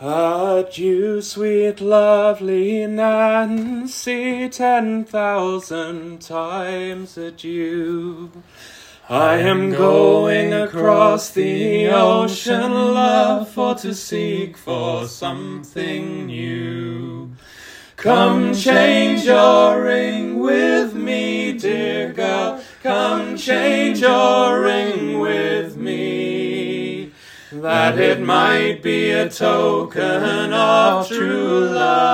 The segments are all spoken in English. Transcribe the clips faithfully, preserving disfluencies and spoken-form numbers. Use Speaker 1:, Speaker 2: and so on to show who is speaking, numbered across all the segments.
Speaker 1: Adieu, sweet, lovely Nancy, ten thousand times adieu. I am going across the ocean, love, for to seek for something new. Come change your ring with me, dear girl, come change your ring with me, that it might be a token of true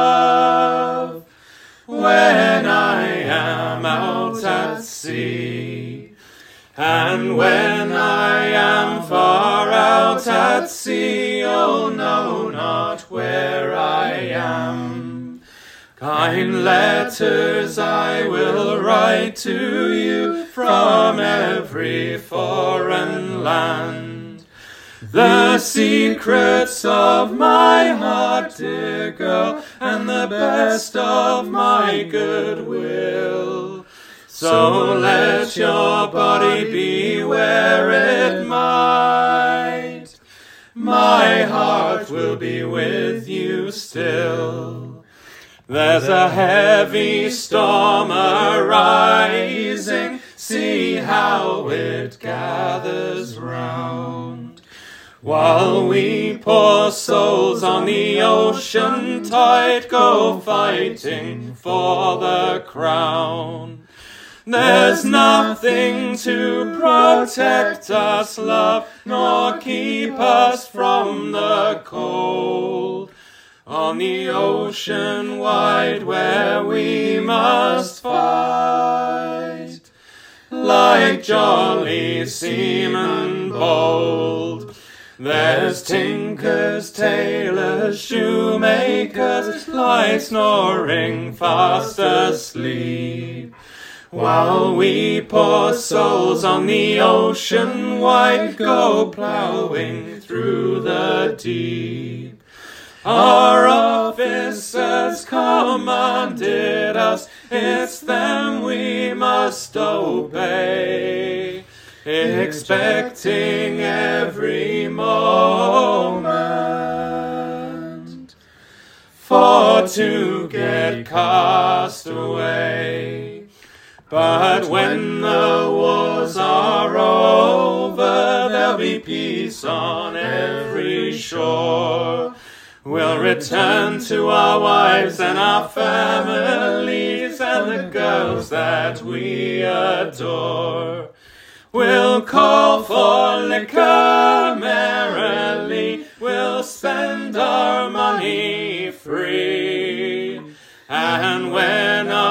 Speaker 1: love when I am out at sea. And when I am far out at sea, you'll know not where I am. Kind letters I will write to you from every foreign land. The secrets of my heart, dear girl, and the best of my goodwill. So let your body be where it might, my heart will be with you still. There's a heavy storm arising, see how it gathers round. While we poor souls on the ocean tide go fighting for the crown. There's nothing to protect us, love, nor keep us from the cold. On the ocean wide where we must fight, like jolly seamen bold. There's tinkers, tailors, shoemakers, lie snoring fast asleep, while we poor souls on the ocean wide go ploughing through the deep. Our officers commanded us, it's them we must obey, expecting every moment for to get cast away. But when the wars are over, there'll be peace on every shore. We'll return to our wives and our families and the girls that we adore. We'll call for liquor merrily, we'll spend our money free, and when our